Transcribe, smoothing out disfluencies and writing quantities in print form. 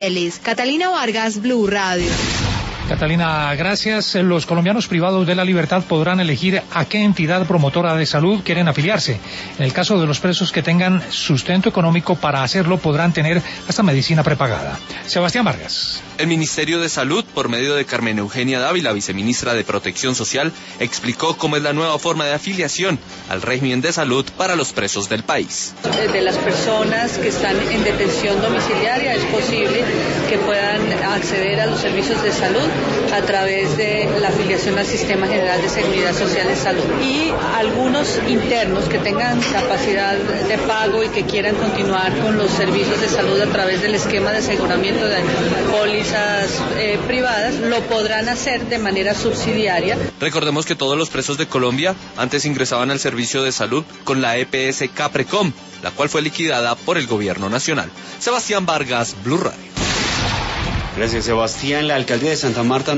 Catalina Vargas, Blue Radio. Catalina, gracias. Los colombianos privados de la libertad podrán elegir a qué entidad promotora de salud quieren afiliarse. En el caso de los presos que tengan sustento económico para hacerlo, podrán tener hasta medicina prepagada. Sebastián Vargas. El Ministerio de Salud, por medio de Carmen Eugenia Dávila, viceministra de Protección Social, explicó cómo es la nueva forma de afiliación al régimen de salud para los presos del país. De las personas que están en detención domiciliaria es posible que puedan acceder a los servicios de salud a través de la afiliación al Sistema General de Seguridad Social de Salud. Y algunos internos que tengan capacidad de pago y que quieran continuar con los servicios de salud a través del esquema de aseguramiento de pólizas privadas, lo podrán hacer de manera subsidiaria. Recordemos que todos los presos de Colombia antes ingresaban al servicio de salud con la EPS Caprecom, la cual fue liquidada por el gobierno nacional. Sebastián Vargas, Blue Radio. Gracias, Sebastián. La alcaldía de Santa Marta